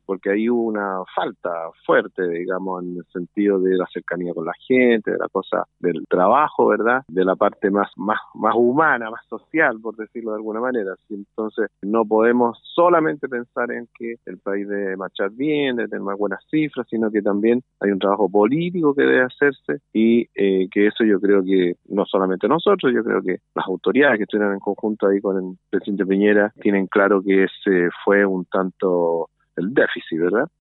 porque ahí hubo una falta fuerte, digamos, en el sentido de la cercanía con la gente, de la cosa del trabajo, ¿verdad? De la parte más humana, más social, por decirlo de alguna manera. Entonces, no podemos solamente pensar en que el país debe marchar bien, debe tener más buenas cifras, sino que también hay un trabajo político que debe hacerse y que eso yo creo que no solamente nosotros, yo creo que las autoridades que estuvieron en conjunto ahí con el presidente Piñera tienen claro que ese fue un tanto el déficit, ¿verdad?